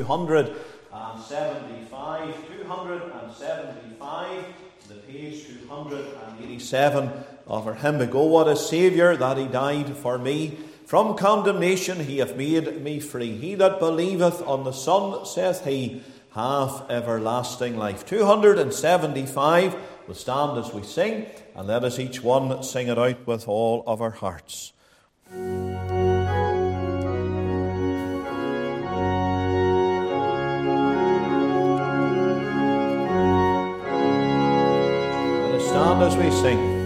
275, the page 287 of our hymn. Oh, what a Saviour that He died for me. From condemnation He hath made me free. He that believeth on the Son, saith He, hath everlasting life. 275. We'll stand as we sing, and let us each one sing it out with all of our hearts. Stand as we sing.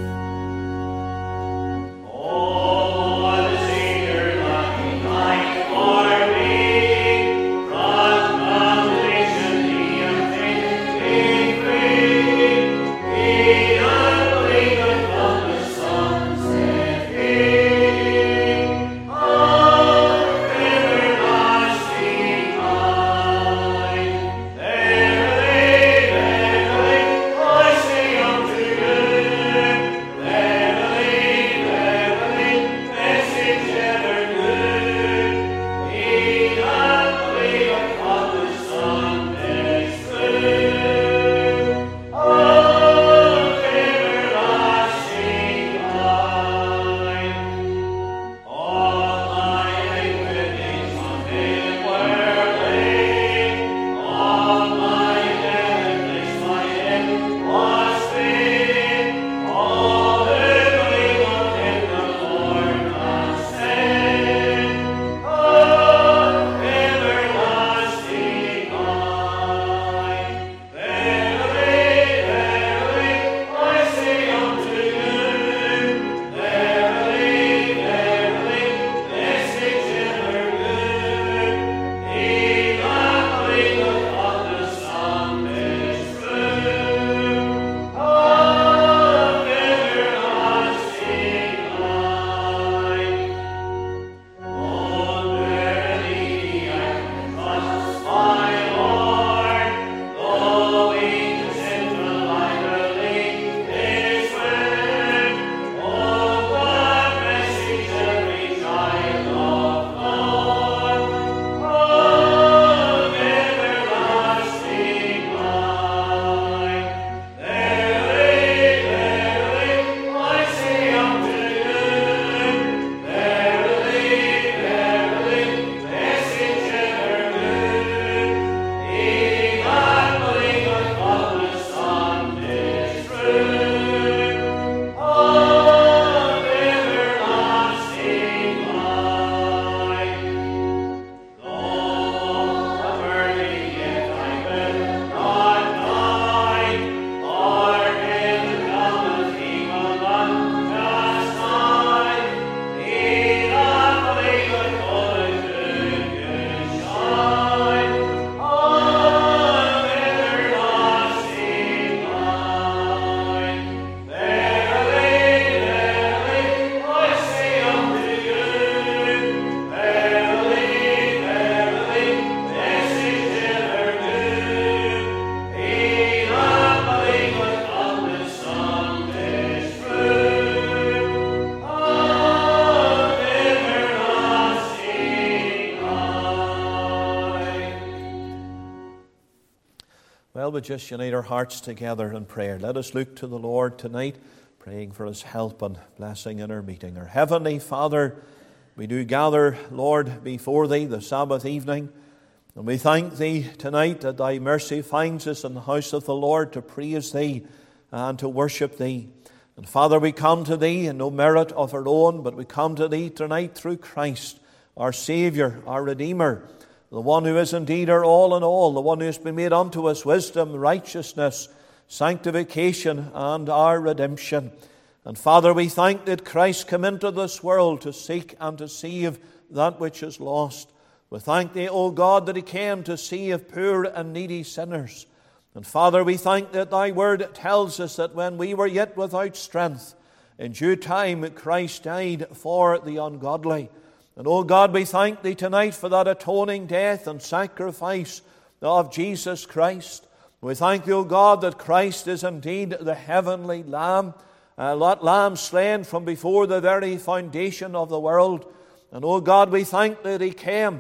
Well, we just unite our hearts together in prayer. Let us look to the Lord tonight, praying for His help and blessing in our meeting. Our Heavenly Father, we do gather, Lord, before Thee the Sabbath evening, and we thank Thee tonight that Thy mercy finds us in the house of the Lord to praise Thee and to worship Thee. And Father, we come to Thee in no merit of our own, but we come to Thee tonight through Christ, our Saviour, our Redeemer, the one who is indeed our all in all, the one who has been made unto us wisdom, righteousness, sanctification, and our redemption. And Father, we thank that Christ came into this world to seek and to save that which is lost. We thank Thee, O God, that He came to save poor and needy sinners. And Father, we thank that Thy word tells us that when we were yet without strength, in due time Christ died for the ungodly. And, O God, we thank Thee tonight for that atoning death and sacrifice of Jesus Christ. We thank Thee, O God, that Christ is indeed the heavenly Lamb, that Lamb slain from before the very foundation of the world. And, O God, we thank Thee that He came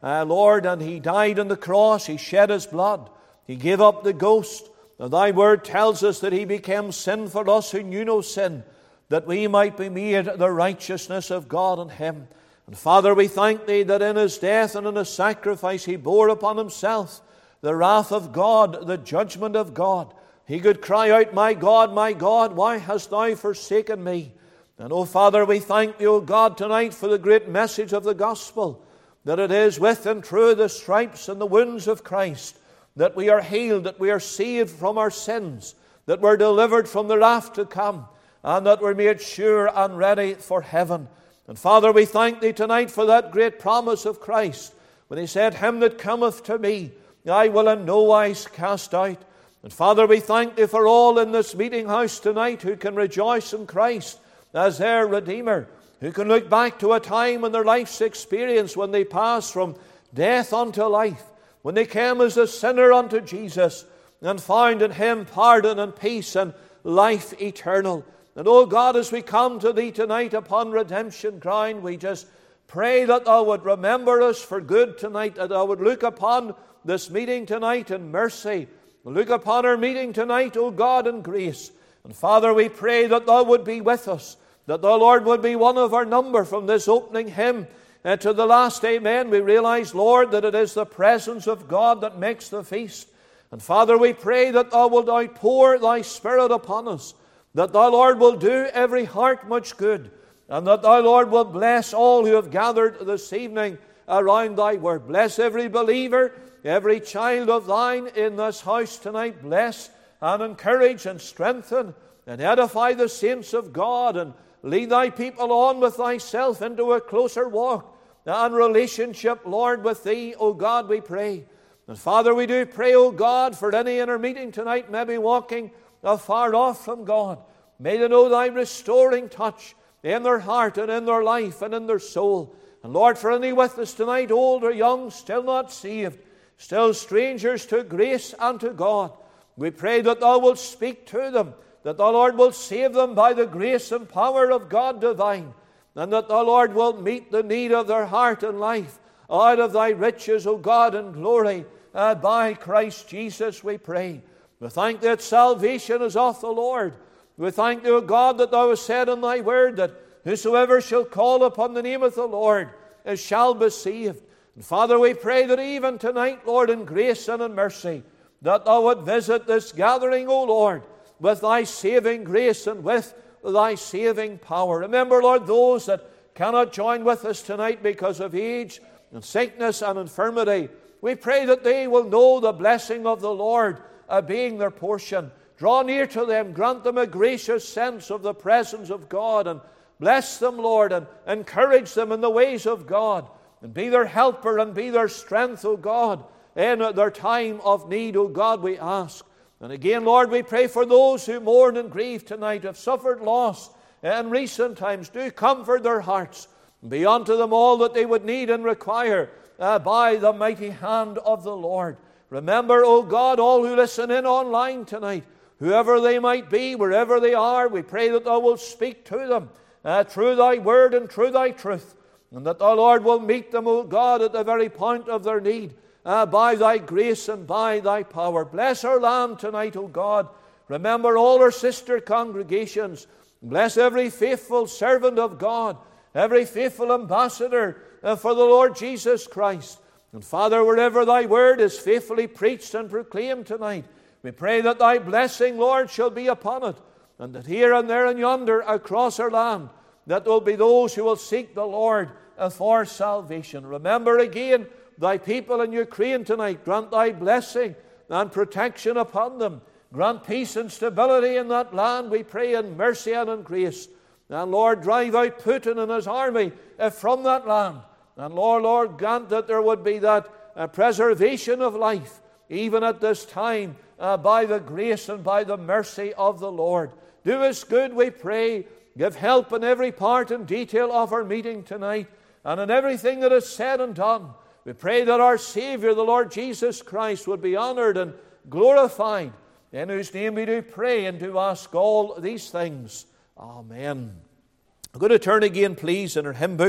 Lord, and He died on the cross. He shed His blood. He gave up the ghost. And Thy word tells us that He became sin for us who knew no sin, that we might be made the righteousness of God in Him. And Father, we thank Thee that in His death and in His sacrifice He bore upon Himself the wrath of God, the judgment of God. He could cry out, my God, why hast Thou forsaken me? And, oh Father, we thank Thee, O God, tonight for the great message of the gospel, that it is with and through the stripes and the wounds of Christ that we are healed, that we are saved from our sins, that we're delivered from the wrath to come, and that we're made sure and ready for heaven. And Father, we thank Thee tonight for that great promise of Christ, when He said, Him that cometh to me, I will in no wise cast out. And Father, we thank Thee for all in this meeting house tonight who can rejoice in Christ as their Redeemer, who can look back to a time in their life's experience when they passed from death unto life, when they came as a sinner unto Jesus and found in Him pardon and peace and life eternal. And, oh God, as we come to Thee tonight upon redemption ground, we just pray that Thou would remember us for good tonight, that Thou would look upon this meeting tonight in mercy. Look upon our meeting tonight, O God, in grace. And Father, we pray that Thou would be with us, that Thou, Lord, would be one of our number from this opening hymn to the last amen. We realize, Lord, that it is the presence of God that makes the feast. And Father, we pray that Thou wilt outpour Thy Spirit upon us, that Thou, Lord, will do every heart much good, and that Thou, Lord, will bless all who have gathered this evening around Thy word. Bless every believer, every child of Thine in this house tonight. Bless and encourage and strengthen and edify the saints of God, and lead Thy people on with Thyself into a closer walk and relationship, Lord, with Thee, O God, we pray. And Father, we do pray, O God, for any in our meeting tonight maybe walking afar off from God. May they know Thy restoring touch in their heart and in their life and in their soul. And Lord, for any with us tonight, old or young, still not saved, still strangers to grace and to God, we pray that Thou wilt speak to them, that Thou, Lord, wilt save them by the grace and power of God divine, and that Thou, Lord, wilt meet the need of their heart and life out of Thy riches, O God, and glory, by Christ Jesus, we pray. We thank Thee that salvation is of the Lord. We thank Thee, O God, that Thou hast said in Thy word that whosoever shall call upon the name of the Lord shall be saved. And Father, we pray that even tonight, Lord, in grace and in mercy, that Thou would visit this gathering, O Lord, with Thy saving grace and with Thy saving power. Remember, Lord, those that cannot join with us tonight because of age and sickness and infirmity. We pray that they will know the blessing of the Lord being their portion. Draw near to them, grant them a gracious sense of the presence of God, and bless them, Lord, and encourage them in the ways of God, and be their helper and be their strength, O God, in their time of need, O God, we ask. And again, Lord, we pray for those who mourn and grieve tonight, have suffered loss in recent times. Do comfort their hearts, and be unto them all that they would need and require by the mighty hand of the Lord. Remember, O God, all who listen in online tonight, whoever they might be, wherever they are, we pray that Thou wilt speak to them through Thy word and through Thy truth, and that Thou, Lord, will meet them, O God, at the very point of their need by Thy grace and by Thy power. Bless our land tonight, O God. Remember all our sister congregations. Bless every faithful servant of God, every faithful ambassador for the Lord Jesus Christ. And Father, wherever Thy word is faithfully preached and proclaimed tonight, we pray that Thy blessing, Lord, shall be upon it, and that here and there and yonder across our land, that there will be those who will seek the Lord for salvation. Remember again Thy people in Ukraine tonight. Grant Thy blessing and protection upon them. Grant peace and stability in that land, we pray, in mercy and in grace. And Lord, drive out Putin and his army from that land. And Lord, grant that there would be that preservation of life, even at this time, by the grace and by the mercy of the Lord. Do us good, we pray. Give help in every part and detail of our meeting tonight, and in everything that is said and done. We pray that our Savior, the Lord Jesus Christ, would be honored and glorified, in whose name we do pray and do ask all these things. Amen. I'm going to turn again, please, in our hymn book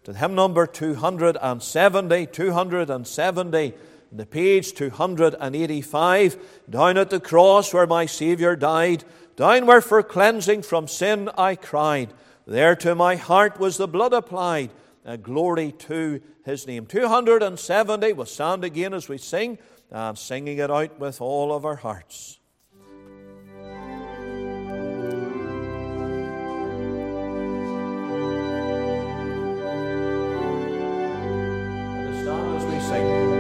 to hymn number 270, 270, the page 285, down at the cross where my Saviour died, down where for cleansing from sin I cried, there to my heart was the blood applied, glory to his name. 270, we'll stand again as we sing, and singing it out with all of our hearts. And stand as we sing.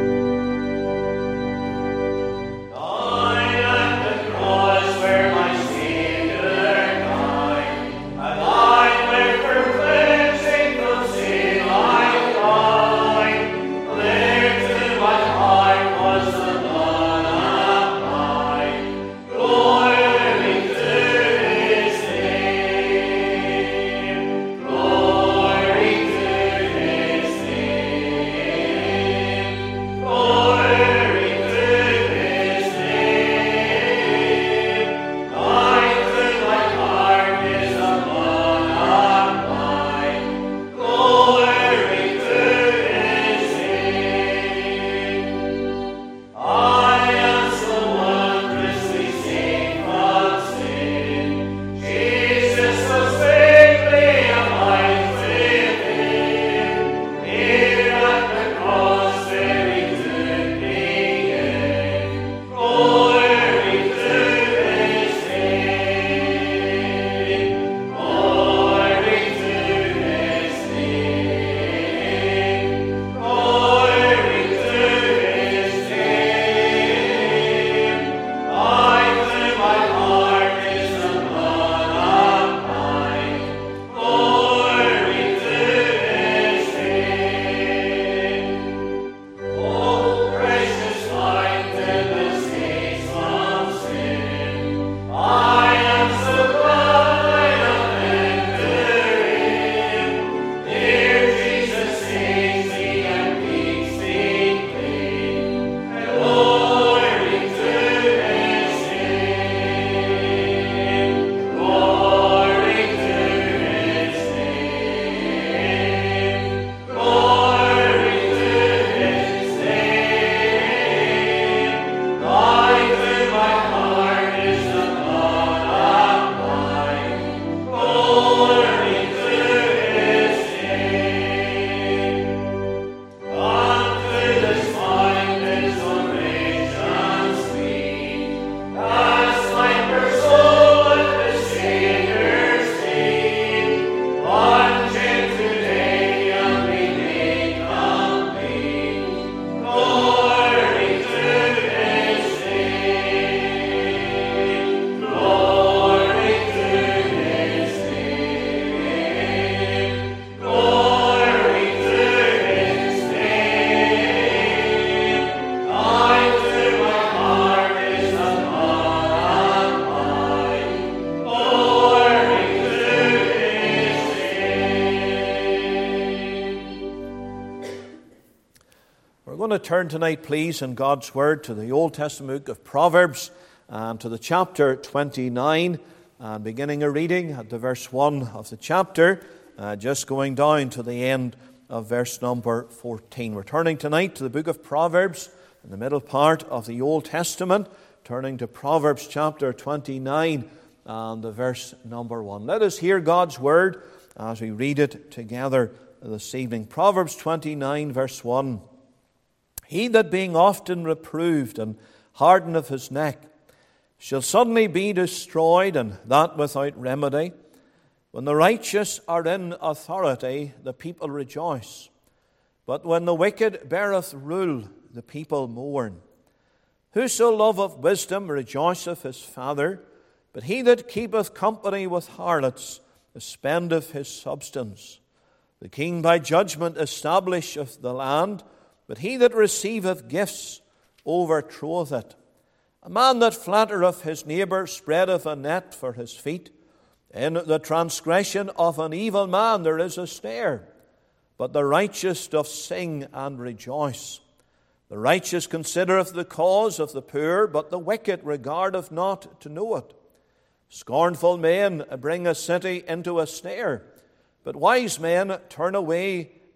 To turn tonight, please, in God's Word to the Old Testament book of Proverbs and to the chapter 29, and beginning a reading at the verse 1 of the chapter, just going down to the end of verse number 14. We're turning tonight to the book of Proverbs in the middle part of the Old Testament, turning to Proverbs chapter 29 and the verse number 1. Let us hear God's Word as we read it together this evening. Proverbs 29, verse 1. He that being often reproved and hardeneth his neck shall suddenly be destroyed, and that without remedy. When the righteous are in authority, the people rejoice. But when the wicked beareth rule, the people mourn. Whoso loveth wisdom rejoiceth his father, but he that keepeth company with harlots spendeth his substance. The king by judgment establisheth the land, but he that receiveth gifts overthroweth it. A man that flattereth his neighbour spreadeth a net for his feet. In the transgression of an evil man there is a snare, but the righteous doth sing and rejoice. The righteous considereth the cause of the poor, but the wicked regardeth not to know it. Scornful men bring a city into a snare, but wise men turn away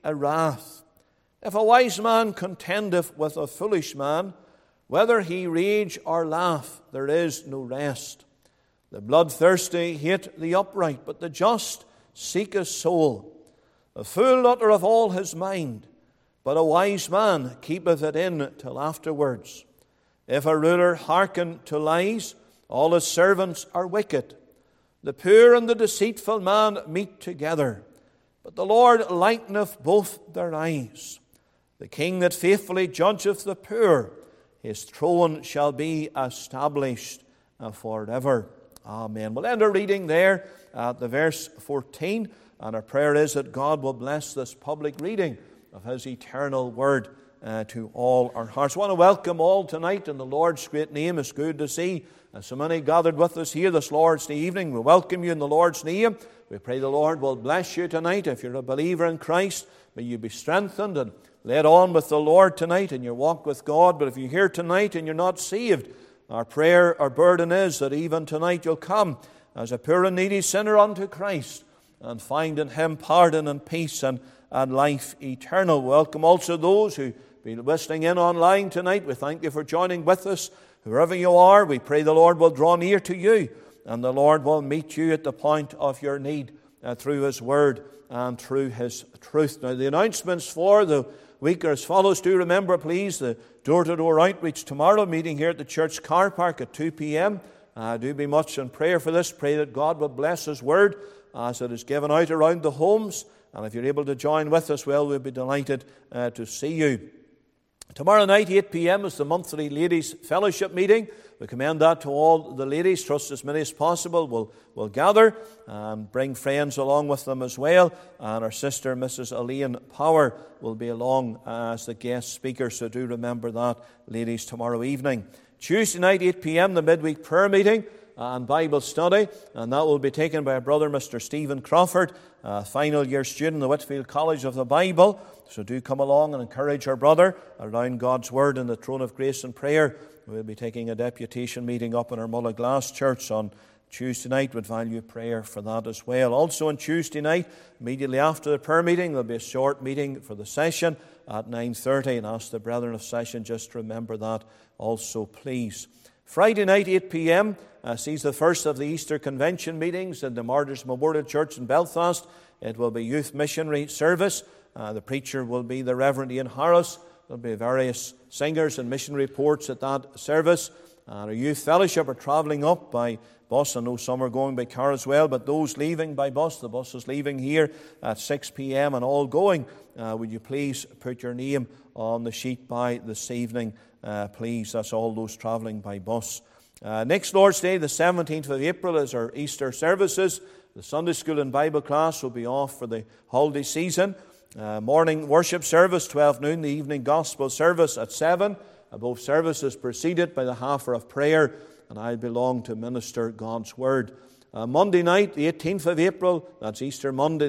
a wrath. If a wise man contendeth with a foolish man, whether he rage or laugh, there is no rest. The bloodthirsty hate the upright, but the just seek his soul. The fool uttereth all his mind, but a wise man keepeth it in till afterwards. If a ruler hearken to lies, all his servants are wicked. The poor and the deceitful man meet together, but the Lord lighteneth both their eyes. The king that faithfully judgeth the poor, his throne shall be established forever. Amen. We'll end our reading there at the verse 14, and our prayer is that God will bless this public reading of His eternal word to all our hearts. I want to welcome all tonight in the Lord's great name. It's good to see so many gathered with us here this Lord's Day evening. We welcome you in the Lord's name. We pray the Lord will bless you tonight. If you're a believer in Christ, may you be strengthened and led on with the Lord tonight in your walk with God. But if you're here tonight and you're not saved, our prayer, our burden is that even tonight you'll come as a poor and needy sinner unto Christ and find in Him pardon and peace and life eternal. Welcome also those who be listening in online tonight. We thank you for joining with us. Wherever you are, we pray the Lord will draw near to you and the Lord will meet you at the point of your need through His Word and through His truth. Now, the announcements for the week are as follows. Do remember, please, the door-to-door outreach tomorrow, meeting here at the church car park at 2 p.m. Do be much in prayer for this. Pray that God will bless His Word as it is given out around the homes. And if you're able to join with us, well, we'll be delighted to see you. Tomorrow night, 8 p.m. is the monthly Ladies' Fellowship meeting. We commend that to all the ladies. Trust as many as possible will gather and bring friends along with them as well. And our sister, Mrs. Elaine Power, will be along as the guest speaker. So do remember that, ladies, tomorrow evening. Tuesday night, 8 p.m., the midweek prayer meeting and Bible study. And that will be taken by our brother, Mr. Stephen Crawford, final year student in the Whitfield College of the Bible. So do come along and encourage our brother around God's Word in the throne of grace and prayer. We'll be taking a deputation meeting up in our Mullaglass Church on Tuesday night. Would value prayer for that as well. Also on Tuesday night, immediately after the prayer meeting, there'll be a short meeting for the session at 9:30. And ask the brethren of session just to remember that also, please. Friday night, 8 p.m., sees the first of the Easter Convention meetings in the Martyrs Memorial Church in Belfast. It will be youth missionary service. The preacher will be the Reverend Ian Harris. There'll be various singers and missionary reports at that service. Our youth fellowship are travelling up by bus. I know some are going by car as well, but those leaving by bus, the bus is leaving here at 6 p.m. and all going. Would you please put your name on the sheet by this evening, please? That's all those travelling by bus. Next Lord's Day, the 17th of April, is our Easter services. The Sunday school and Bible class will be off for the holiday season. Morning worship service, 12 noon. The evening gospel service at 7. Both services preceded by the half hour of prayer, and I belong to minister God's Word. Monday night, the 18th of April, that's Easter Monday,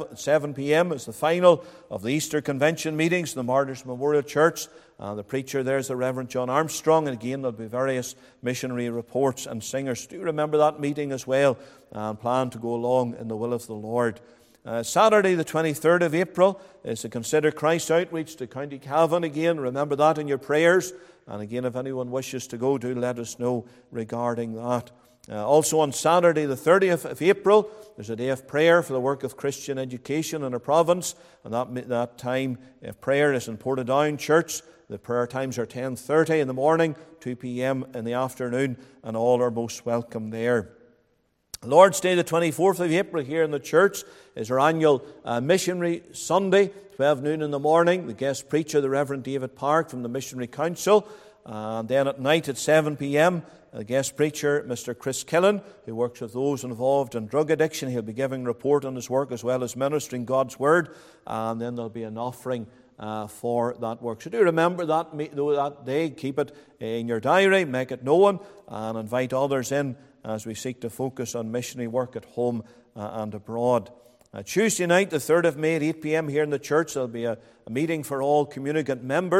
7 p.m. is the final of the Easter Convention meetings in the Martyrs Memorial Church. The preacher there is the Reverend John Armstrong, and again there'll be various missionary reports and singers. Do remember that meeting as well, and plan to go along in the will of the Lord. Saturday, the 23rd of April, is the Consider Christ outreach to County Cavan again. Remember that in your prayers. And again, if anyone wishes to go, do let us know regarding that. Also on Saturday, the 30th of April, there's a day of prayer for the work of Christian education in our province. And that time of prayer is in Portadown Church. The prayer times are 10:30 in the morning, 2 p.m. in the afternoon, and all are most welcome there. Lord's Day, the 24th of April, here in the church, is our annual Missionary Sunday, 12 noon in the morning. The guest preacher, the Reverend David Park from the Missionary Council. And then at night at 7 p.m., the guest preacher, Mr. Chris Killen, who works with those involved in drug addiction. He'll be giving a report on his work as well as ministering God's Word. And then there'll be an offering for that work. So do remember that day. Keep it in your diary, make it known, and invite others in as we seek to focus on missionary work at home and abroad. Tuesday night, the 3rd of May at 8 p.m. here in the church, there'll be a meeting for all communicant members.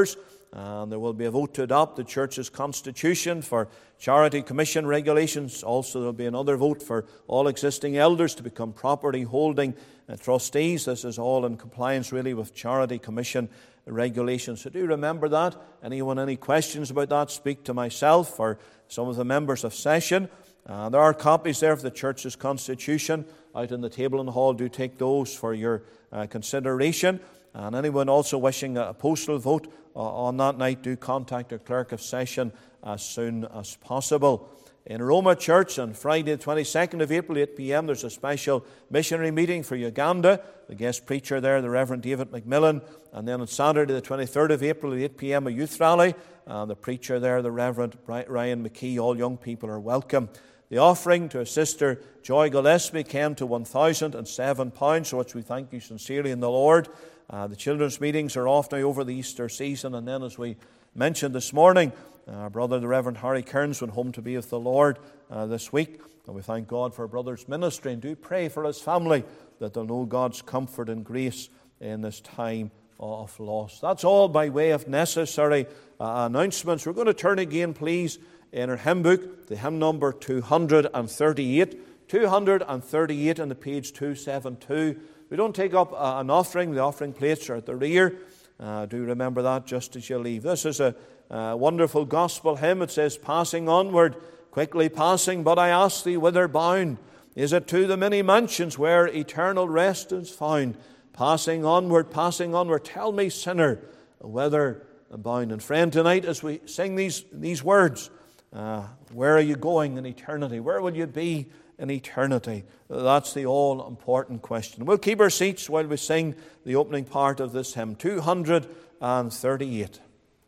And there will be a vote to adopt the church's constitution for charity commission regulations. Also, there will be another vote for all existing elders to become property holding trustees. This is all in compliance really with charity commission regulations. So do remember that. Anyone, any questions about that, speak to myself or some of the members of session. There are copies there of the church's constitution out on the table in the hall. Do take those for your consideration. And anyone also wishing a postal vote on that night, do contact the clerk of session as soon as possible. In Roma Church on Friday the 22nd of April, 8 p.m, there's a special missionary meeting for Uganda. The guest preacher there, the Reverend David McMillan. And then on Saturday the 23rd of April at 8 p.m, a youth rally. And the preacher there, the Reverend Ryan McKee. All young people are welcome. The offering to Sister Joy Gillespie came to £1,007, for which we thank you sincerely in the Lord. The children's meetings are off now over the Easter season, and then as we mentioned this morning, our brother, the Reverend Harry Kearns, went home to be with the Lord this week, and we thank God for our brother's ministry, and do pray for his family, that they'll know God's comfort and grace in this time of loss. That's all by way of necessary announcements. We're going to turn again, please, in our hymn book, the hymn number 238. 238 on the page 272. We don't take up an offering. The offering plates are at the rear. Do remember that just as you leave. This is a wonderful gospel hymn. It says, passing onward, quickly passing, but I ask thee, whither bound? Is it to the many mansions where eternal rest is found? Passing onward, tell me, sinner, whither bound? And friend, tonight as we sing these words, where are you going in eternity? Where will you be in eternity? That's the all-important question. We'll keep our seats while we sing the opening part of this hymn, 238.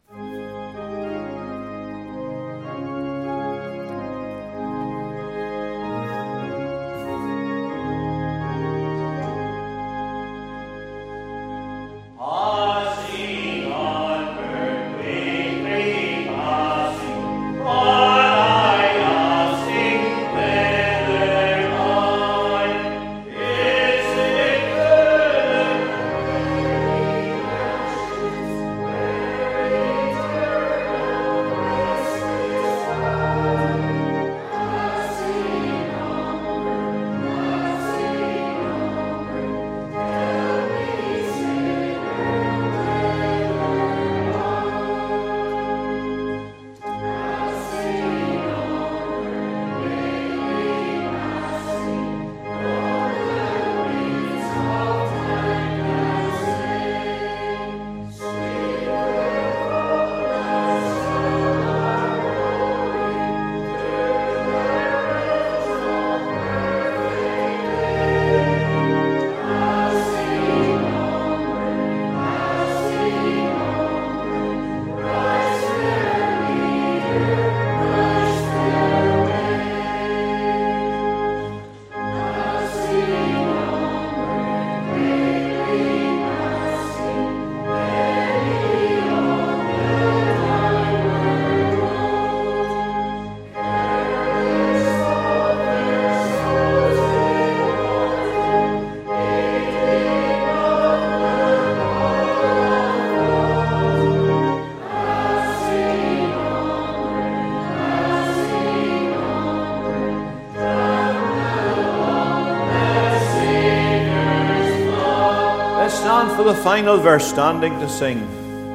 For the final verse, standing to sing.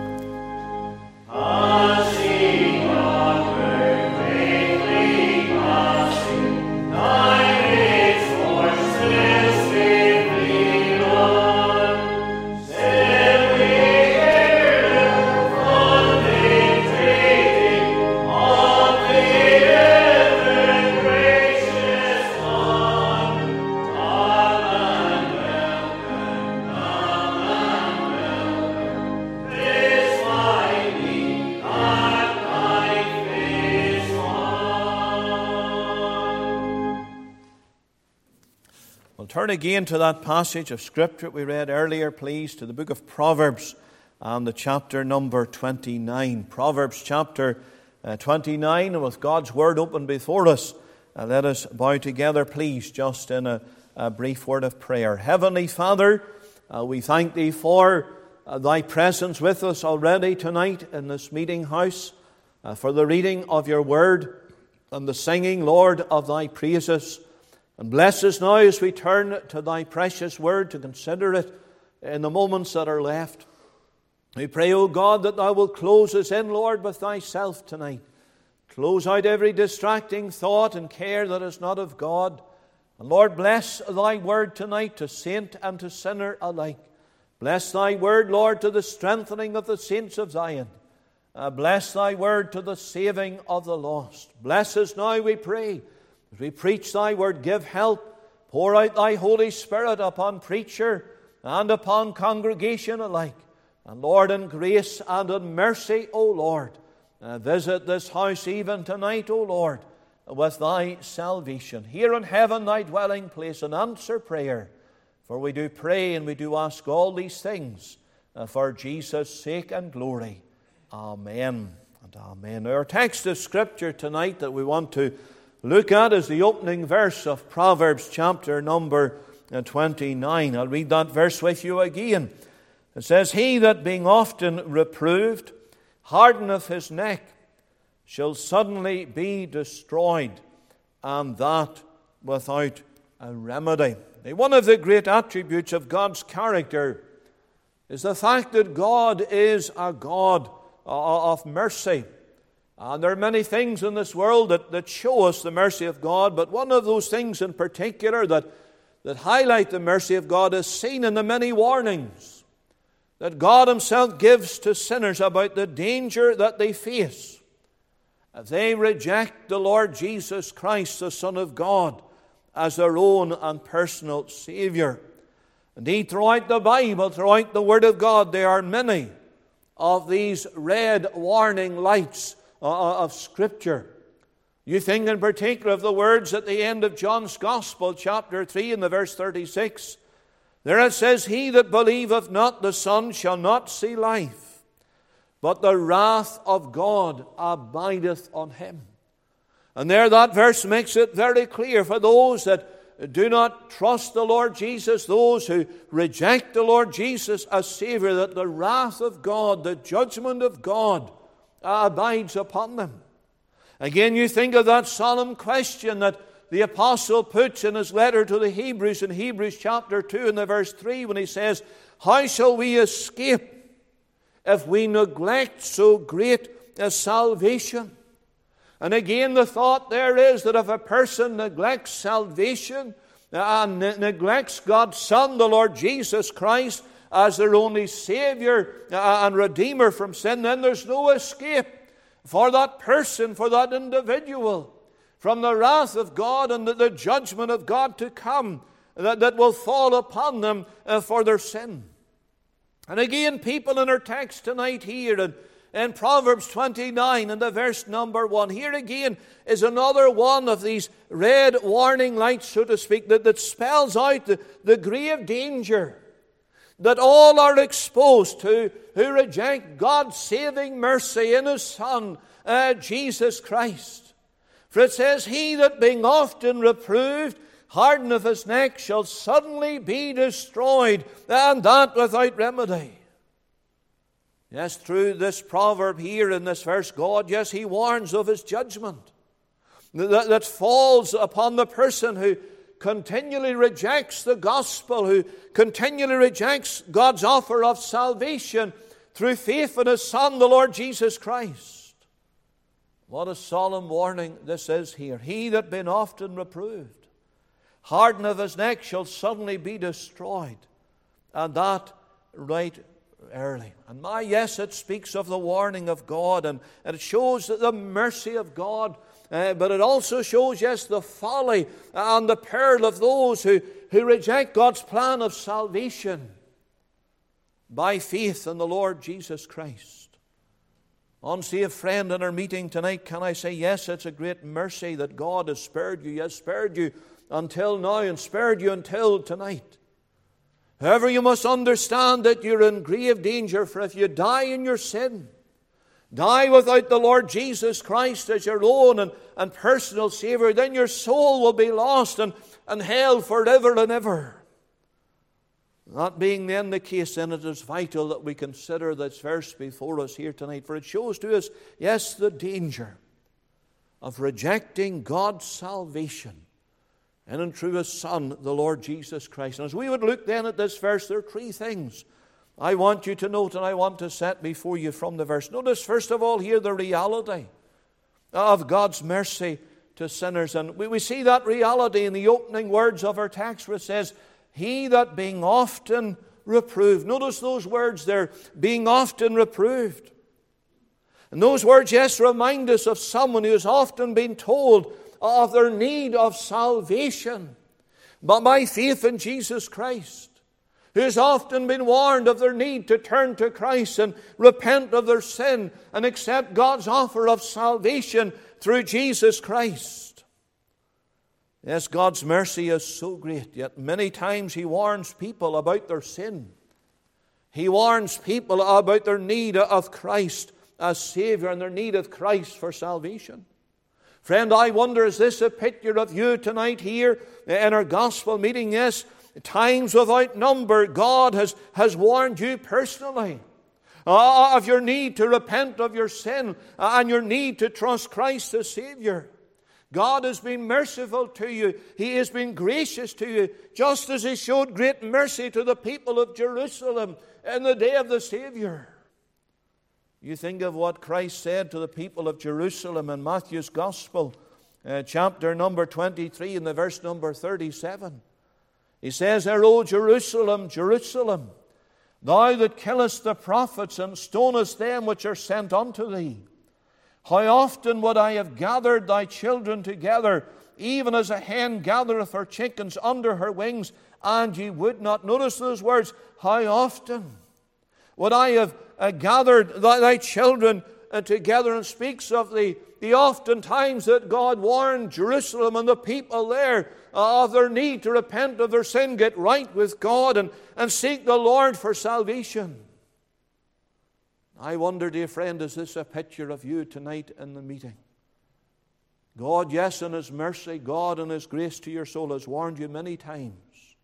Turn again to that passage of Scripture we read earlier, please, to the book of Proverbs and the chapter number 29. Proverbs chapter 29, and with God's Word open before us, let us bow together, please, just in a brief word of prayer. Heavenly Father, we thank Thee for Thy presence with us already tonight in this meeting house for the reading of Your Word and the singing, Lord, of Thy praises. And bless us now as we turn to Thy precious Word to consider it in the moments that are left. We pray, O God, that Thou wilt close us in, Lord, with Thyself tonight. Close out every distracting thought and care that is not of God. And Lord, bless Thy Word tonight to saint and to sinner alike. Bless Thy Word, Lord, to the strengthening of the saints of Zion. Bless Thy Word to the saving of the lost. Bless us now, we pray, as we preach Thy Word. Give help. Pour out Thy Holy Spirit upon preacher and upon congregation alike. And Lord, in grace and in mercy, O Lord, visit this house even tonight, O Lord, with Thy salvation. Here in heaven, Thy dwelling place, and answer prayer. For we do pray and we do ask all these things for Jesus' sake and glory. Amen and amen. Our text of Scripture tonight that we want to look at is the opening verse of Proverbs chapter number 29. I'll read that verse with you again. It says, He that being often reproved hardeneth his neck shall suddenly be destroyed, and that without a remedy. Now, one of the great attributes of God's character is the fact that God is a God of mercy. And there are many things in this world that show us the mercy of God, but one of those things in particular that highlight the mercy of God is seen in the many warnings that God Himself gives to sinners about the danger that they face if they reject the Lord Jesus Christ, the Son of God, as their own and personal Savior. Indeed, throughout the Bible, throughout the Word of God, there are many of these red warning lights of Scripture. You think in particular of the words at the end of John's Gospel, chapter 3, in the verse 36. There it says, He that believeth not the Son shall not see life, but the wrath of God abideth on him. And there that verse makes it very clear for those that do not trust the Lord Jesus, those who reject the Lord Jesus as Savior, that the wrath of God, the judgment of God abides upon them. Again, you think of that solemn question that the apostle puts in his letter to the Hebrews in Hebrews chapter 2 and the verse 3 when he says, How shall we escape if we neglect so great a salvation? And again, the thought there is that if a person neglects salvation and neglects God's Son, the Lord Jesus Christ, as their only Savior and Redeemer from sin, then there's no escape for that person, for that individual, from the wrath of God and the judgment of God to come that will fall upon them for their sin. And again, people in our text tonight here in Proverbs 29 and the verse number 1, here again is another one of these red warning lights, so to speak, that spells out the grave danger that all are exposed to who reject God's saving mercy in His Son, Jesus Christ. For it says, He that being often reproved hardeneth his neck shall suddenly be destroyed, and that without remedy. Yes, through this proverb here in this verse, God, yes, He warns of His judgment that falls upon the person who continually rejects the gospel, who continually rejects God's offer of salvation through faith in His Son, the Lord Jesus Christ. What a solemn warning this is here. He that been often reproved, hardeneth his neck, shall suddenly be destroyed, and that right early. And yes, it speaks of the warning of God, and it shows the mercy of God, but it also shows, yes, the folly and the peril of those who reject God's plan of salvation by faith in the Lord Jesus Christ. Unsaved friend, in our meeting tonight, can I say, yes, it's a great mercy that God has spared you. He has spared you until now and spared you until tonight. However, you must understand that you're in grave danger, for if you die in your sin, die without the Lord Jesus Christ as your own and personal Savior, then your soul will be lost and held forever and ever. That being then the case, then it is vital that we consider this verse before us here tonight, for it shows to us, yes, the danger of rejecting God's salvation in and through His Son, the Lord Jesus Christ. And as we would look then at this verse, there are three things I want you to note and I want to set before you from the verse. Notice, first of all, here the reality of God's mercy to sinners. And we see that reality in the opening words of our text, where it says, he that being often reproved. Notice those words there, being often reproved. And those words, yes, remind us of someone who has often been told of their need of salvation, but by faith in Jesus Christ, who has often been warned of their need to turn to Christ and repent of their sin and accept God's offer of salvation through Jesus Christ. Yes, God's mercy is so great, yet many times He warns people about their sin. He warns people about their need of Christ as Savior and their need of Christ for salvation. Friend, I wonder, is this a picture of you tonight here in our gospel meeting? Yes, times without number, God has warned you personally of your need to repent of your sin and your need to trust Christ as Savior. God has been merciful to you. He has been gracious to you, just as He showed great mercy to the people of Jerusalem in the day of the Savior. You think of what Christ said to the people of Jerusalem in Matthew's Gospel, chapter number 23 and the verse number 37. He says there, O Jerusalem, Jerusalem, thou that killest the prophets and stonest them which are sent unto thee, how often would I have gathered thy children together, even as a hen gathereth her chickens under her wings, and ye would not. Notice those words, how often would I have gathered thy children together, and speaks of the often times that God warned Jerusalem and the people there of their need to repent of their sin, get right with God, and seek the Lord for salvation. I wonder, dear friend, is this a picture of you tonight in the meeting? God, yes, in His mercy, God in His grace to your soul has warned you many times,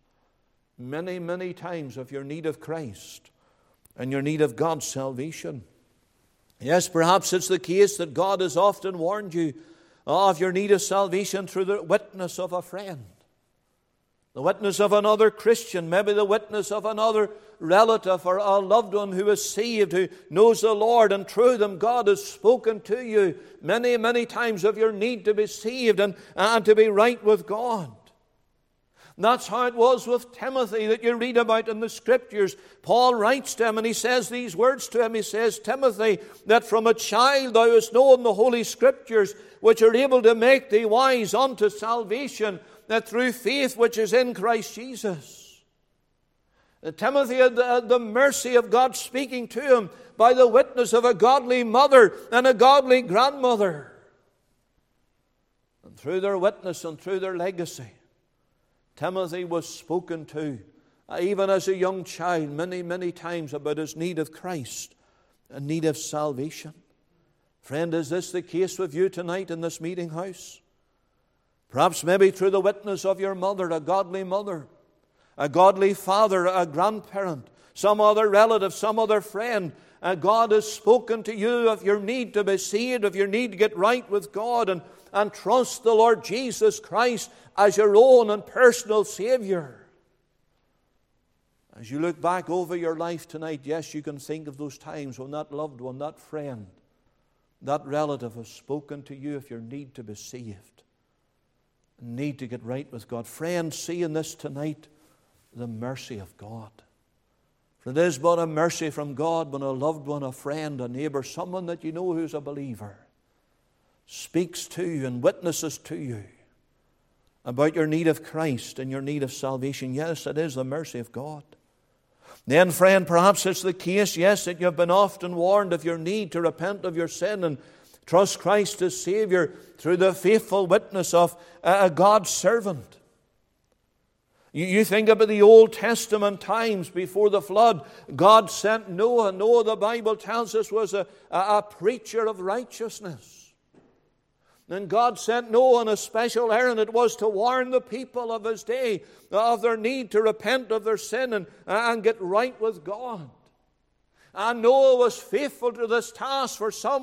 many times of your need of Christ and your need of God's salvation. Yes, perhaps it's the case that God has often warned you of your need of salvation through the witness of a friend, the witness of another Christian, maybe the witness of another relative or a loved one who is saved, who knows the Lord, and through them God has spoken to you many times of your need to be saved and to be right with God. And that's how it was with Timothy that you read about in the Scriptures. Paul writes to him and he says these words to him. He says, Timothy, that from a child thou hast known the Holy Scriptures, which are able to make thee wise unto salvation, that through faith which is in Christ Jesus. Timothy had the mercy of God speaking to him by the witness of a godly mother and a godly grandmother. And through their witness and through their legacy, Timothy was spoken to, even as a young child, many times about his need of Christ and need of salvation. Friend, is this the case with you tonight in this meeting house? Perhaps maybe through the witness of your mother, a godly mother, a godly father, a grandparent, some other relative, some other friend. God has spoken to you of your need to be saved, of your need to get right with God and trust the Lord Jesus Christ as your own and personal Savior. As you look back over your life tonight, yes, you can think of those times when that loved one, that friend, that relative has spoken to you of your need to be saved, need to get right with God. Friend, see in this tonight the mercy of God. For it is but a mercy from God when a loved one, a friend, a neighbor, someone that you know who's a believer, speaks to you and witnesses to you about your need of Christ and your need of salvation. Yes, it is the mercy of God. Then, friend, perhaps it's the case, yes, that you've been often warned of your need to repent of your sin and trust Christ as Savior through the faithful witness of a God's servant. You think about the Old Testament times before the flood. God sent Noah. Noah, the Bible tells us, was a preacher of righteousness. And God sent Noah on a special errand. It was to warn the people of his day of their need to repent of their sin and get right with God. And Noah was faithful to this task for some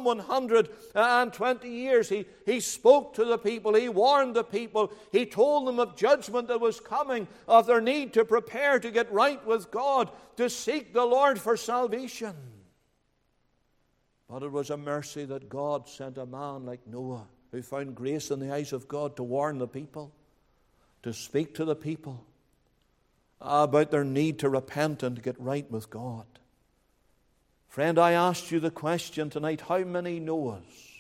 120 years. He spoke to the people. He warned the people. He told them of judgment that was coming, of their need to prepare to get right with God, to seek the Lord for salvation. But it was a mercy that God sent a man like Noah, who found grace in the eyes of God to warn the people, to speak to the people about their need to repent and to get right with God. Friend, I asked you the question tonight, how many Noahs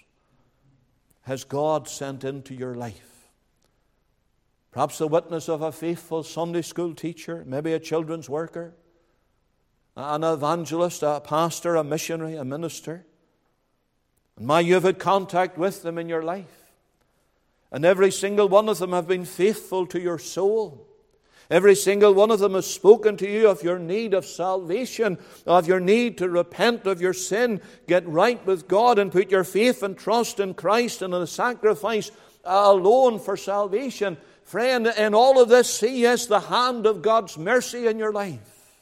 has God sent into your life? Perhaps the witness of a faithful Sunday school teacher, maybe a children's worker, an evangelist, a pastor, a missionary, a minister. And you've had contact with them in your life. And every single one of them have been faithful to your soul. Every single one of them has spoken to you of your need of salvation, of your need to repent of your sin, get right with God, and put your faith and trust in Christ and in the sacrifice alone for salvation. Friend, in all of this, see, yes, the hand of God's mercy in your life.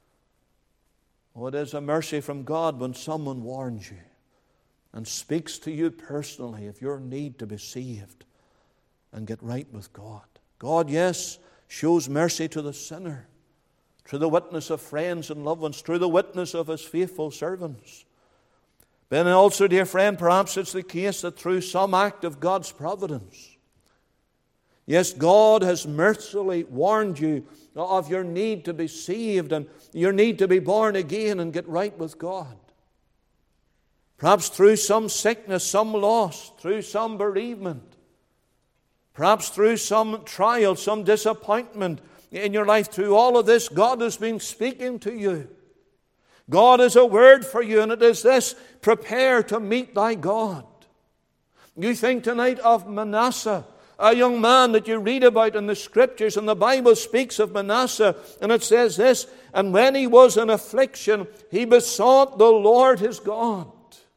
Oh, it is a mercy from God when someone warns you and speaks to you personally of your need to be saved and get right with God. God, yes, shows mercy to the sinner, through the witness of friends and loved ones, through the witness of His faithful servants. But also, dear friend, perhaps it's the case that through some act of God's providence, yes, God has mercifully warned you of your need to be saved and your need to be born again and get right with God. Perhaps through some sickness, some loss, through some bereavement, perhaps through some trial, some disappointment in your life. Through all of this, God has been speaking to you. God has a word for you, and it is this: prepare to meet thy God. You think tonight of Manasseh, a young man that you read about in the Scriptures, and the Bible speaks of Manasseh, and it says this: and when he was in affliction, he besought the Lord his God.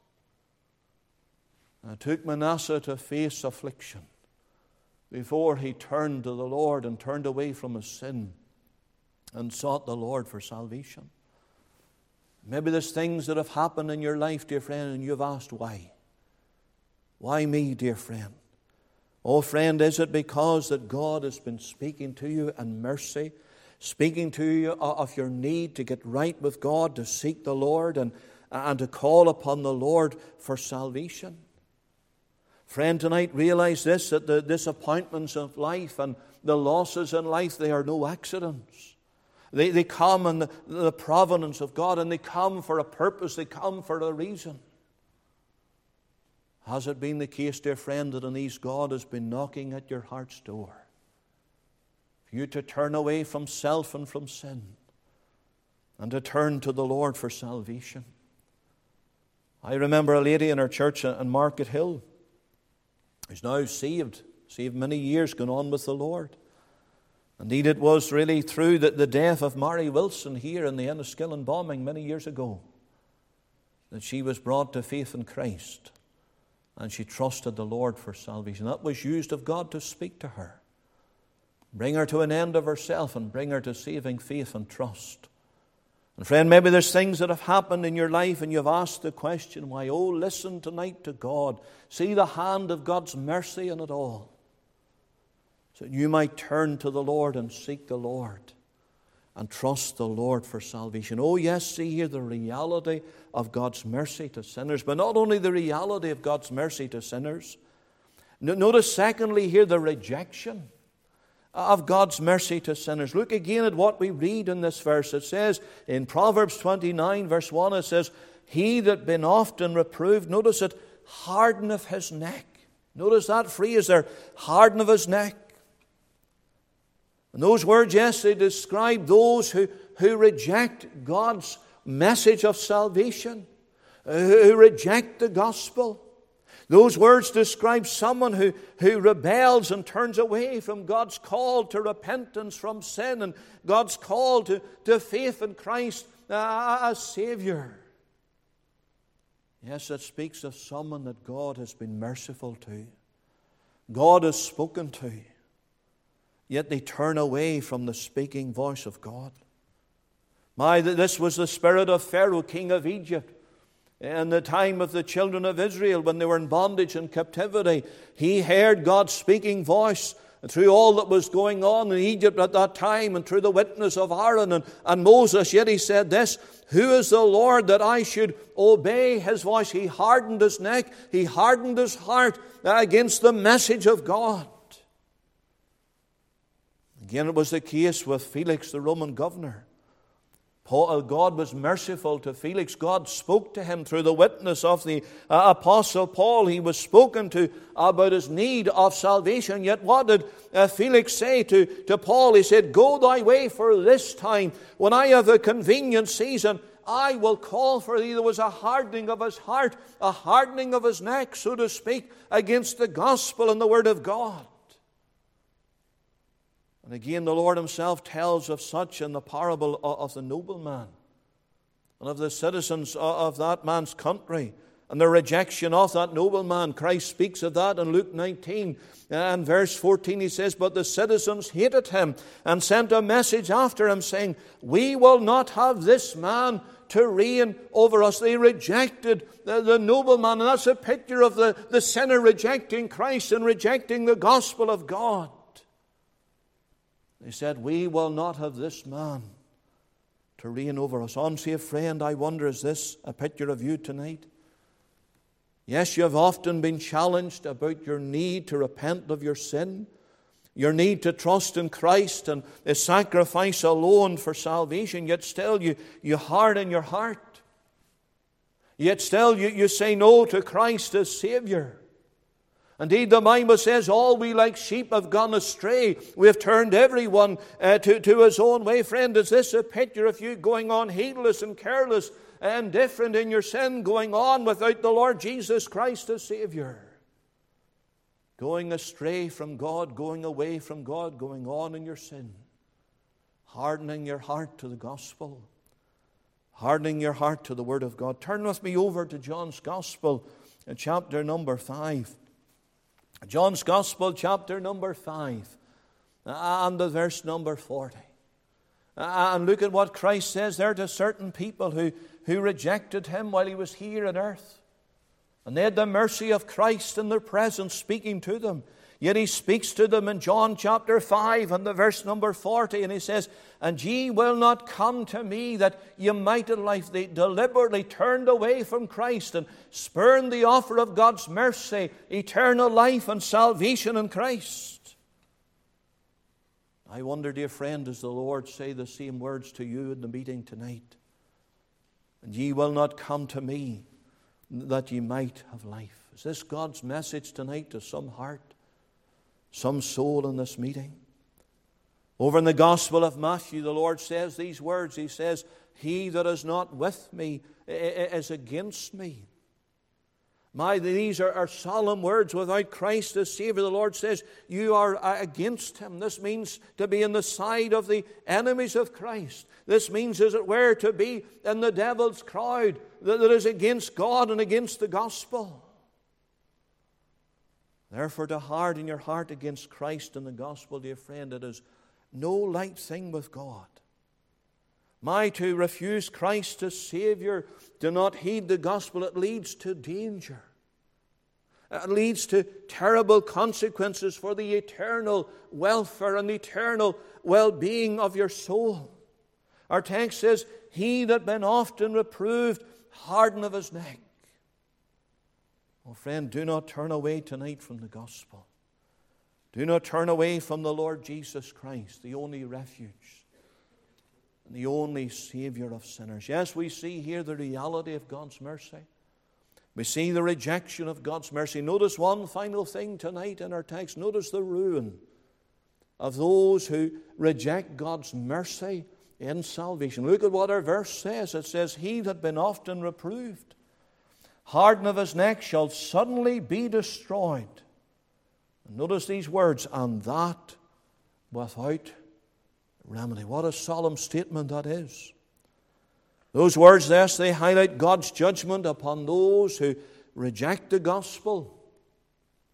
It took Manasseh to face affliction before he turned to the Lord and turned away from his sin and sought the Lord for salvation. Maybe there's things that have happened in your life, dear friend, and you've asked why. Why me, dear friend? Oh, friend, is it because that God has been speaking to you in mercy, speaking to you of your need to get right with God, to seek the Lord and to call upon the Lord for salvation? Friend, tonight realize this, that the disappointments of life and the losses in life, they are no accidents. They come in the providence of God, and they come for a purpose, they come for a reason. Has it been the case, dear friend, that in these God has been knocking at your heart's door for you to turn away from self and from sin and to turn to the Lord for salvation? I remember a lady in our church in Market Hill who's now saved many years, gone on with the Lord. Indeed, it was really through the death of Mary Wilson here in the Enniskillen bombing many years ago that she was brought to faith in Christ, and she trusted the Lord for salvation. That was used of God to speak to her, bring her to an end of herself, and bring her to saving faith and trust. And friend, maybe there's things that have happened in your life and you've asked the question, why? Oh, listen tonight to God. See the hand of God's mercy in it all, so that you might turn to the Lord and seek the Lord and trust the Lord for salvation. Oh yes, see here the reality of God's mercy to sinners, but not only the reality of God's mercy to sinners. Notice secondly here the rejection of God's mercy to sinners. Look again at what we read in this verse. It says in Proverbs 29 verse 1, it says, he that been often reproved, notice it, hardeneth his neck. Notice that phrase there, harden of his neck. And those words, yes, they describe those who reject God's message of salvation, who reject the gospel. Those words describe someone who rebels and turns away from God's call to repentance from sin and God's call to faith in Christ as Savior. Yes, it speaks of someone that God has been merciful to God is spoken to, yet they turn away from the speaking voice of God. This was the spirit of Pharaoh, king of Egypt. In the time of the children of Israel, when they were in bondage and captivity, he heard God's speaking voice through all that was going on in Egypt at that time, and through the witness of Aaron and Moses. Yet he said this, who is the Lord that I should obey his voice? He hardened his neck, he hardened his heart against the message of God. Again, it was the case with Felix, the Roman governor. God was merciful to Felix. God spoke to him through the witness of the Apostle Paul. He was spoken to about his need of salvation. Yet what did Felix say to Paul? He said, go thy way for this time. When I have a convenient season, I will call for thee. There was a hardening of his heart, a hardening of his neck, so to speak, against the gospel and the word of God. And again, the Lord himself tells of such in the parable of the nobleman and of the citizens of that man's country and the rejection of that nobleman. Christ speaks of that in Luke 19 and verse 14. He says, but the citizens hated him and sent a message after him saying, we will not have this man to reign over us. They rejected the nobleman, and that's a picture of the sinner rejecting Christ and rejecting the gospel of God. They said, we will not have this man to reign over us. Unsaved friend, I wonder, is this a picture of you tonight? Yes, you have often been challenged about your need to repent of your sin, your need to trust in Christ and His sacrifice alone for salvation, yet still you harden your heart. Yet still you say no to Christ as Savior. Indeed, the Bible says, all we like sheep have gone astray. We have turned everyone to his own way. Friend, is this a picture of you going on heedless and careless and indifferent in your sin, going on without the Lord Jesus Christ as Savior? Going astray from God, going away from God, going on in your sin. Hardening your heart to the gospel. Hardening your heart to the Word of God. Turn with me over to John's Gospel, chapter number 5. John's Gospel, chapter number 5, and the verse number 40. And look at what Christ says there to certain people who rejected Him while He was here on earth. And they had the mercy of Christ in their presence speaking to them. Yet He speaks to them in John chapter 5 and the verse number 40. And He says, and ye will not come to me that ye might have life. They deliberately turned away from Christ and spurned the offer of God's mercy, eternal life and salvation in Christ. I wonder, dear friend, does the Lord say the same words to you in the meeting tonight? And ye will not come to me that ye might have life. Is this God's message tonight to some heart? Some soul in this meeting? Over in the Gospel of Matthew, the Lord says these words. He says, he that is not with me is against me. These are solemn words. Without Christ as Savior, the Lord says, you are against Him. This means to be on the side of the enemies of Christ. This means, as it were, to be in the devil's crowd that is against God and against the gospel. Therefore, to harden your heart against Christ and the gospel, dear friend, it is no light thing with God. To refuse Christ as Savior, to not heed the gospel, it leads to danger. It leads to terrible consequences for the eternal welfare and the eternal well-being of your soul. Our text says, he that been often reproved, harden of his neck. Oh, friend, do not turn away tonight from the gospel. Do not turn away from the Lord Jesus Christ, the only refuge and the only Savior of sinners. Yes, we see here the reality of God's mercy. We see the rejection of God's mercy. Notice one final thing tonight in our text. Notice the ruin of those who reject God's mercy in salvation. Look at what our verse says. It says, he that been often reproved, harden of his neck, shall suddenly be destroyed. And notice these words, and that without remedy. What a solemn statement that is. Those words, yes, they highlight God's judgment upon those who reject the gospel,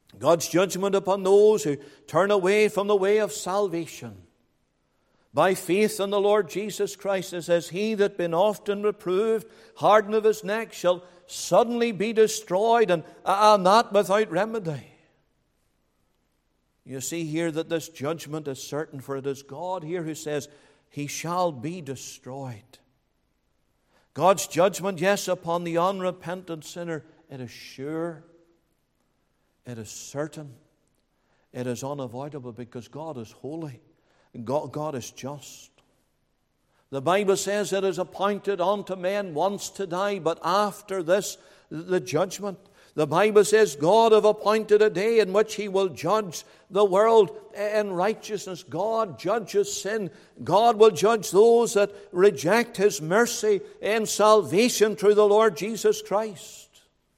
God's judgment upon those who turn away from the way of salvation. By faith in the Lord Jesus Christ, it says, he that been often reproved, hardened of his neck, shall suddenly be destroyed, and not without remedy. You see here that this judgment is certain, for it is God here who says, he shall be destroyed. God's judgment, yes, upon the unrepentant sinner, it is sure, it is certain, it is unavoidable, because God is holy. God is just. The Bible says it is appointed unto men once to die, but after this, the judgment. The Bible says God have appointed a day in which he will judge the world in righteousness. God judges sin. God will judge those that reject his mercy and salvation through the Lord Jesus Christ.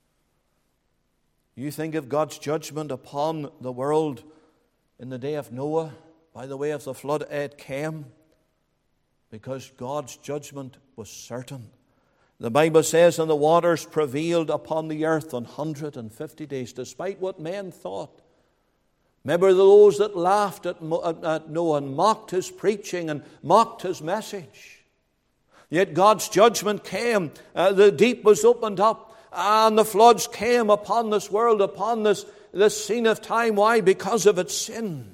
You think of God's judgment upon the world in the day of Noah, by the way of the flood, it came because God's judgment was certain. The Bible says, and the waters prevailed upon the earth 150 days, despite what men thought. Remember those that laughed at Noah and mocked his preaching and mocked his message. Yet God's judgment came. The deep was opened up, and the floods came upon this world, upon this scene of time. Why? Because of its sin.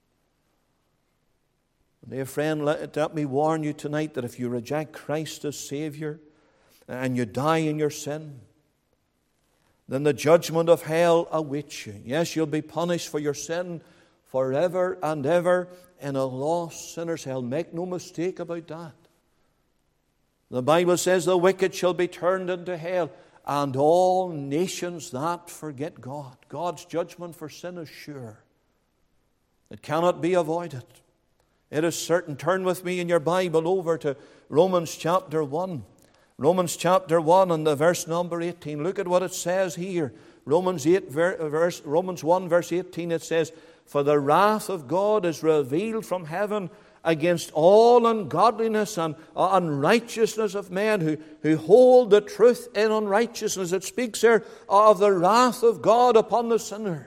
Dear friend, let me warn you tonight that if you reject Christ as Savior and you die in your sin, then the judgment of hell awaits you. Yes, you'll be punished for your sin forever and ever in a lost sinner's hell. Make no mistake about that. The Bible says the wicked shall be turned into hell, and all nations that forget God. God's judgment for sin is sure. It cannot be avoided. It is certain. Turn with me in your Bible over to Romans chapter 1. Romans chapter 1 and the verse number 18. Look at what it says here. Romans 1 verse 18, it says, for the wrath of God is revealed from heaven against all ungodliness and unrighteousness of men who hold the truth in unrighteousness. It speaks there of the wrath of God upon the sinner.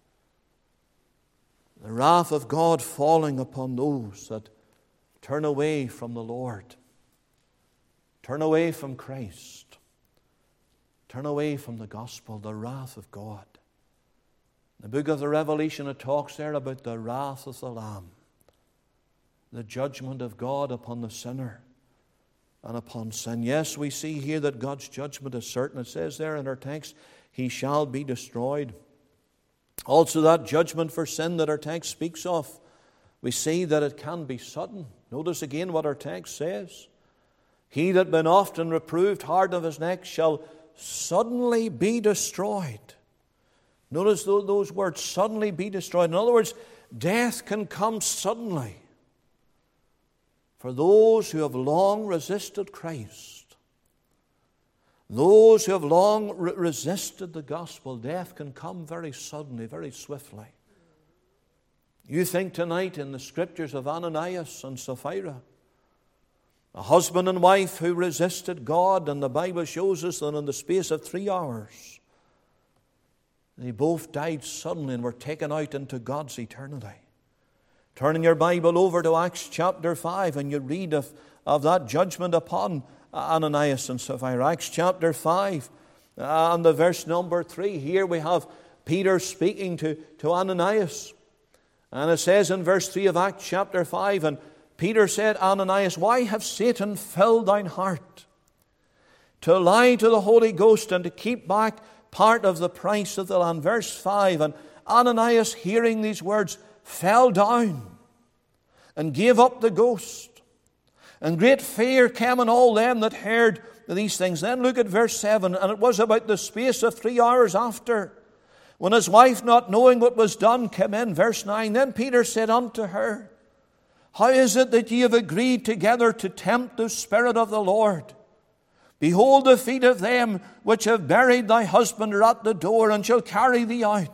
The wrath of God falling upon those that turn away from the Lord. Turn away from Christ. Turn away from the gospel. The wrath of God. In the book of the Revelation, it talks there about the wrath of the Lamb. The judgment of God upon the sinner and upon sin. Yes, we see here that God's judgment is certain. It says there in our text, he shall be destroyed. Also, that judgment for sin that our text speaks of, we see that it can be sudden. Notice again what our text says. He that been often reproved, hard of his neck, shall suddenly be destroyed. Notice those words, suddenly be destroyed. In other words, death can come suddenly. For those who have long resisted Christ, those who have long resisted the gospel, death can come very suddenly, very swiftly. You think tonight in the scriptures of Ananias and Sapphira, a husband and wife who resisted God, and the Bible shows us that in the space of 3 hours, they both died suddenly and were taken out into God's eternity. Turn in your Bible over to Acts chapter 5 and you read of that judgment upon Ananias and Sapphira. Acts chapter 5 and the verse number 3. Here we have Peter speaking to Ananias. And it says in verse 3 of Acts chapter 5, and Peter said, Ananias, why have Satan filled thine heart to lie to the Holy Ghost and to keep back part of the price of the land? Verse 5, and Ananias, hearing these words, fell down and gave up the ghost. And great fear came on all them that heard these things. Then look at verse 7. And it was about the space of 3 hours after, when his wife, not knowing what was done, came in. Verse 9. Then Peter said unto her, how is it that ye have agreed together to tempt the Spirit of the Lord? Behold, the feet of them which have buried thy husband are at the door, and shall carry thee out.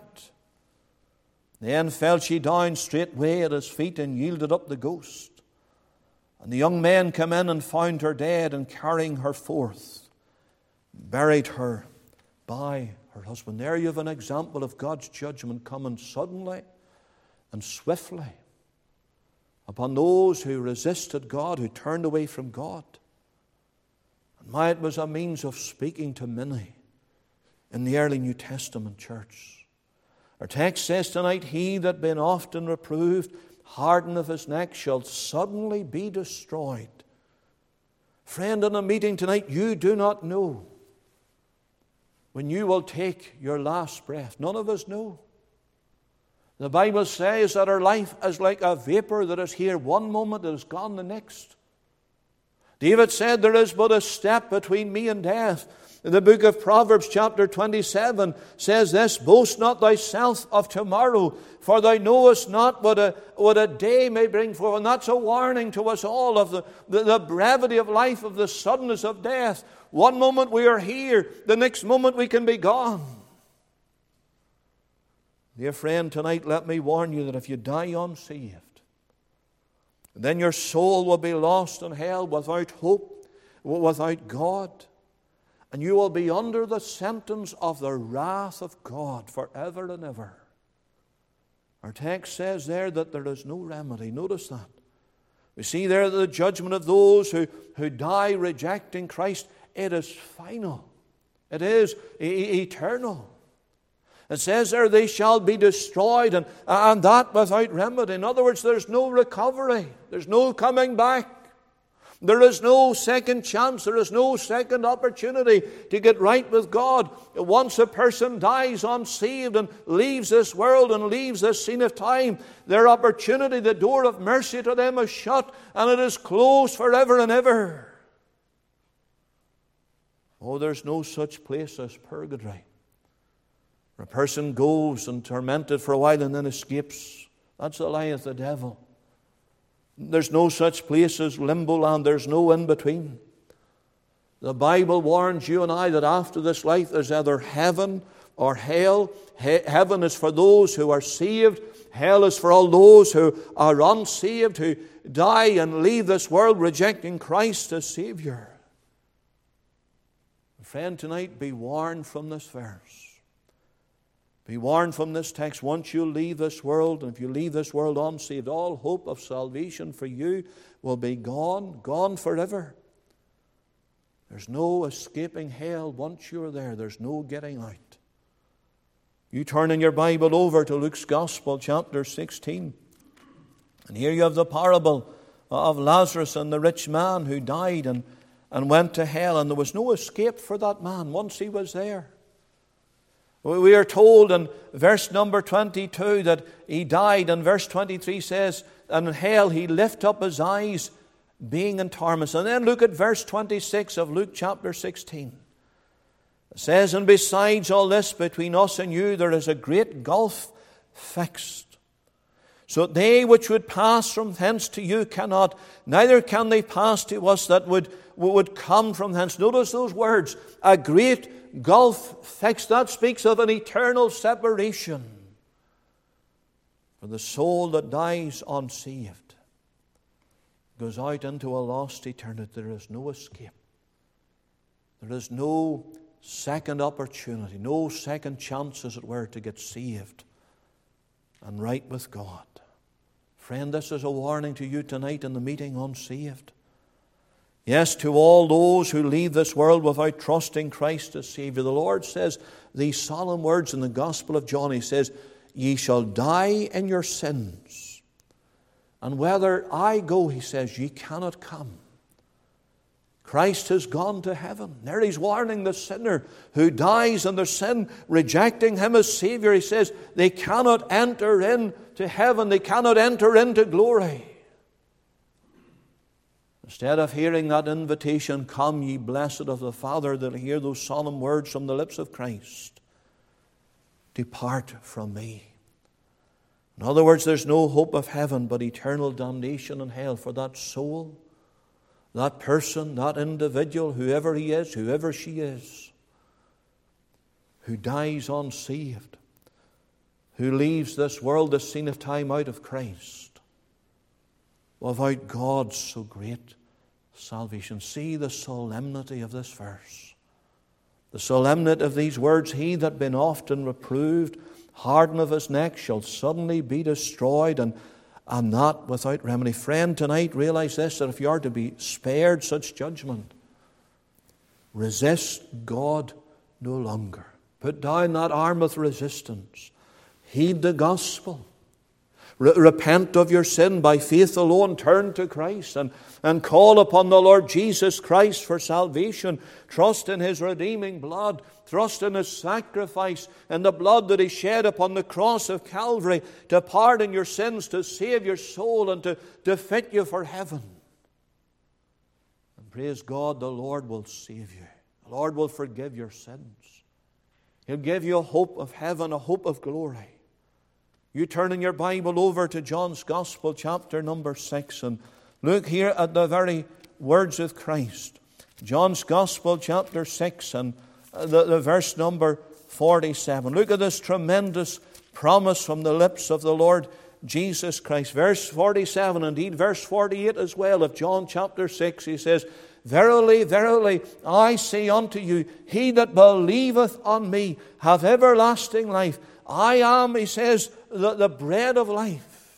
Then fell she down straightway at his feet, and yielded up the ghost. And the young men came in and found her dead, and carrying her forth, buried her by herself. her husband. There you have an example of God's judgment coming suddenly and swiftly upon those who resisted God, who turned away from God. And my, it was a means of speaking to many in the early New Testament church. Our text says tonight, he that been often reproved, hardened of his neck, shall suddenly be destroyed. Friend, in a meeting tonight, you do not know when you will take your last breath. None of us know. The Bible says that our life is like a vapor that is here one moment and is gone the next. David said, there is but a step between me and death. The book of Proverbs chapter 27 says this, boast not thyself of tomorrow, for thou knowest not what a day may bring forth. And that's a warning to us all of the brevity of life, of the suddenness of death. One moment we are here, the next moment we can be gone. Dear friend, tonight let me warn you that if you die unsaved, then your soul will be lost in hell without hope, without God. And you will be under the sentence of the wrath of God forever and ever. Our text says there that there is no remedy. Notice that. We see there the judgment of those who die rejecting Christ. It is final. It is eternal. It says there they shall be destroyed, and that without remedy. In other words, there's no recovery. There's no coming back. There is no second chance. There is no second opportunity to get right with God. Once a person dies unsaved and leaves this world and leaves this scene of time, their opportunity, the door of mercy to them is shut, and it is closed forever and ever. Oh, there's no such place as purgatory, where a person goes and tormented for a while and then escapes. That's the lie of the devil. There's no such place as limbo land. There's no in-between. The Bible warns you and I that after this life there's either heaven or hell. Heaven is for those who are saved. Hell is for all those who are unsaved, who die and leave this world rejecting Christ as Savior. Friend, tonight be warned from this verse. Be warned from this text. Once you leave this world, and if you leave this world unsaved, all hope of salvation for you will be gone forever. There's no escaping hell. Once you're there, there's no getting out. You turn in your Bible over to Luke's Gospel, chapter 16. And here you have the parable of Lazarus and the rich man who died and went to hell. And there was no escape for that man once he was there. We are told in verse number 22 that he died, and verse 23 says, and in hell he lift up his eyes, being in torments. And then look at verse 26 of Luke chapter 16. It says, and besides all this, between us and you there is a great gulf fixed, so that they which would pass from thence to you cannot, neither can they pass to us that would come from thence. Notice those words, a great gulf fixed. That speaks of an eternal separation for the soul that dies unsaved, goes out into a lost eternity. There is no escape. There is no second opportunity, no second chance, as it were, to get saved and right with God. Friend, this is a warning to you tonight in the meeting, unsaved. Yes, to all those who leave this world without trusting Christ as Savior. The Lord says these solemn words in the Gospel of John. He says, ye shall die in your sins. And whether I go, he says, ye cannot come. Christ has gone to heaven. There he's warning the sinner who dies in their sin, rejecting him as Savior. He says, they cannot enter into heaven. They cannot enter into glory. Instead of hearing that invitation, come ye blessed of the Father, they'll hear those solemn words from the lips of Christ. Depart from me. In other words, there's no hope of heaven but eternal damnation in hell for that soul, that person, that individual, whoever he is, whoever she is, who dies unsaved, who leaves this world, this scene of time, out of Christ, without God's so great salvation. See the solemnity of this verse. The solemnity of these words, he that been often reproved, harden of his neck, shall suddenly be destroyed, and not without remedy. Friend, tonight realize this, that if you are to be spared such judgment, resist God no longer. Put down that arm of resistance. Heed the gospel. Repent of your sin by faith alone. Turn to Christ and call upon the Lord Jesus Christ for salvation. Trust in His redeeming blood. Trust in His sacrifice and the blood that He shed upon the cross of Calvary to pardon your sins, to save your soul, and to fit you for heaven. And praise God, the Lord will save you. The Lord will forgive your sins. He'll give you a hope of heaven, a hope of glory. You turn in your Bible over to John's Gospel, chapter number 6, and look here at the very words of Christ. John's Gospel, chapter 6, and the verse number 47. Look at this tremendous promise from the lips of the Lord Jesus Christ. Verse 47, indeed verse 48 as well of John chapter 6, he says, Verily, verily, I say unto you, he that believeth on me have everlasting life. I am, he says, the bread of life.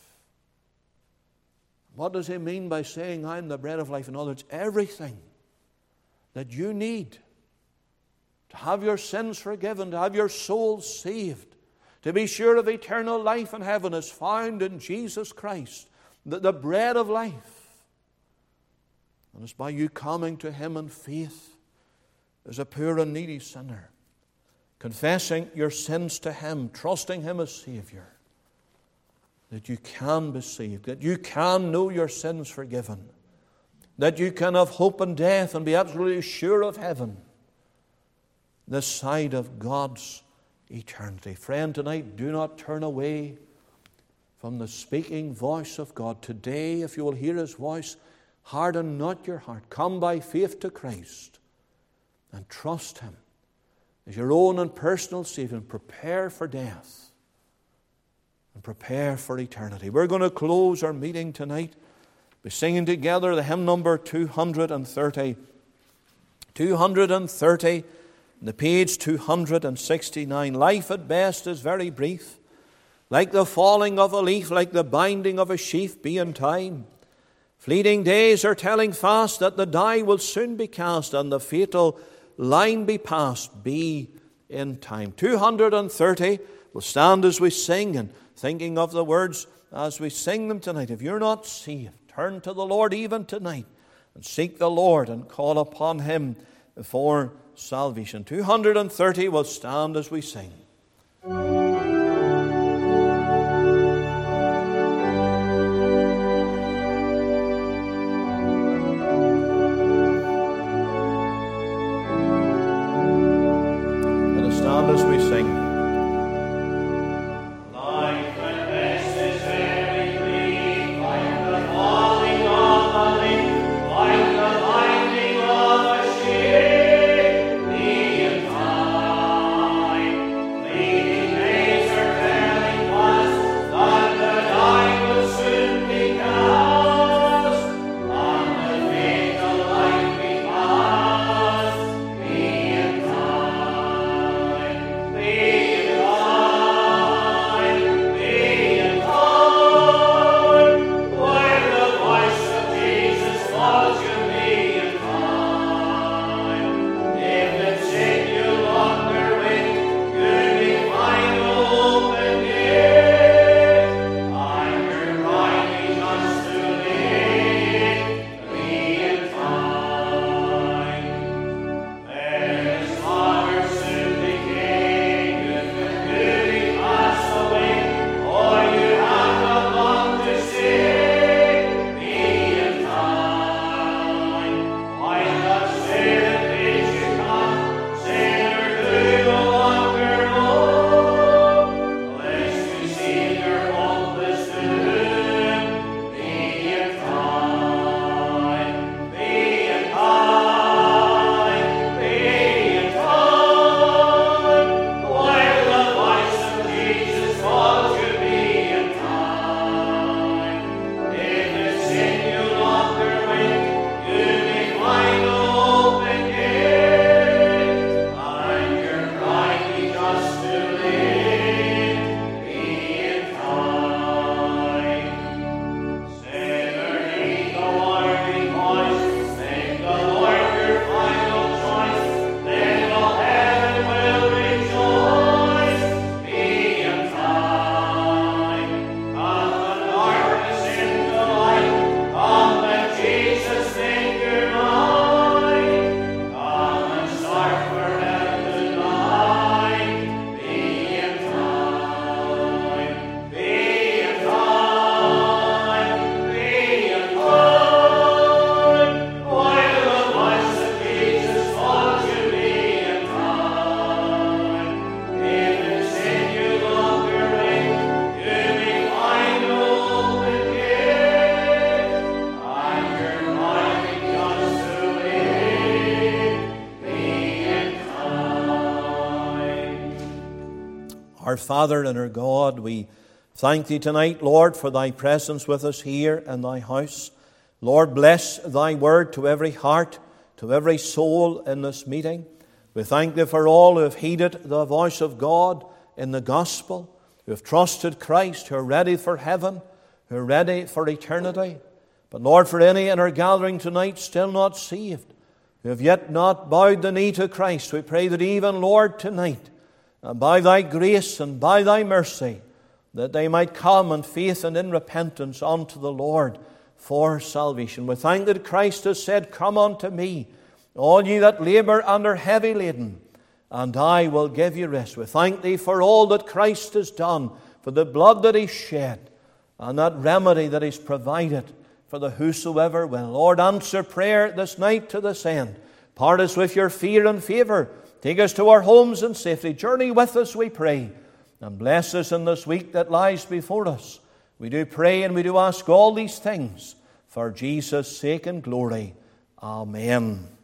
What does he mean by saying, I am the bread of life? In other words, everything that you need to have your sins forgiven, to have your soul saved, to be sure of eternal life in heaven is found in Jesus Christ, the bread of life. And it's by you coming to Him in faith as a poor and needy sinner, confessing your sins to Him, trusting Him as Savior, that you can be saved, that you can know your sins forgiven, that you can have hope in death and be absolutely sure of heaven, this side of God's eternity. Friend, tonight, do not turn away from the speaking voice of God. Today, if you will hear His voice, harden not your heart. Come by faith to Christ and trust Him as your own and personal Savior, and prepare for death and prepare for eternity. We're going to close our meeting tonight by singing together the hymn number 230. 230, the page 269. Life at best is very brief, like the falling of a leaf, like the binding of a sheaf be in time. Fleeting days are telling fast that the die will soon be cast and the fatal line be passed. Be in time. 230. We'll stand as we sing, and thinking of the words as we sing them tonight. If you're not saved, turn to the Lord even tonight and seek the Lord and call upon Him for salvation. 230. We'll stand as we sing. As we sing. Leading Our Father and our God, we thank Thee tonight, Lord, for Thy presence with us here in Thy house. Lord, bless Thy word to every heart, to every soul in this meeting. We thank Thee for all who have heeded the voice of God in the gospel, who have trusted Christ, who are ready for heaven, who are ready for eternity. But Lord, for any in our gathering tonight still not saved, who have yet not bowed the knee to Christ, we pray that even, Lord, tonight, and by Thy grace and by Thy mercy, that they might come in faith and in repentance unto the Lord for salvation. We thank that Christ has said, "Come unto me, all ye that labour and are heavy laden, and I will give you rest." We thank Thee for all that Christ has done, for the blood that He shed, and that remedy that He's provided for the whosoever will. Lord, answer prayer this night to this end. Part us with Your fear and favour. Take us to our homes in safety. Journey with us, we pray, and bless us in this week that lies before us. We do pray and we do ask all these things for Jesus' sake and glory. Amen.